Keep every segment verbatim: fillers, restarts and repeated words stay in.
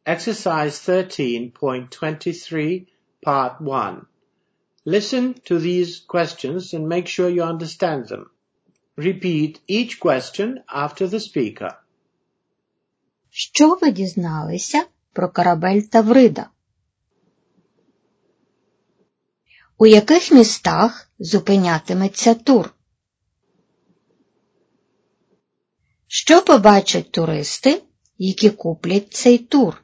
Exercise thirteen point twenty-three, Part one. Listen to these questions and make sure you understand them. Repeat each question after the speaker. Що ви дізналися про корабель Таврида? У яких містах зупинятиметься тур? Що побачать туристи, які куплять цей тур?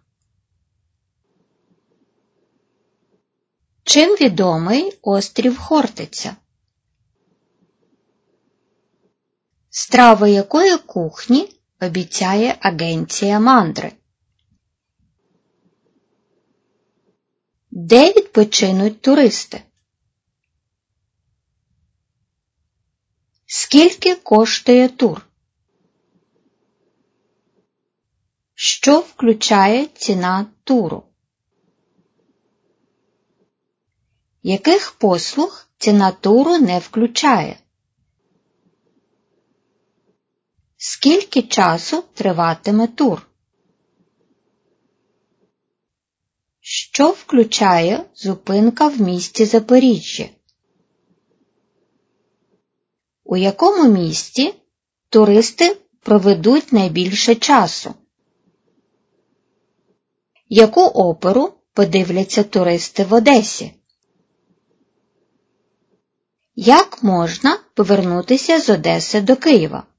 Чим відомий острів Хортиця? Страви якої кухні обіцяє агенція мандри? Де відпочинуть туристи? Скільки коштує тур? Що включає ціна туру? Яких послуг ціна туру не включає? Скільки часу триватиме тур? Що включає зупинка в місті Запоріжжя? У якому місті туристи проведуть найбільше часу? Яку оперу подивляться туристи в Одесі? Як можна повернутися з Одеси до Києва?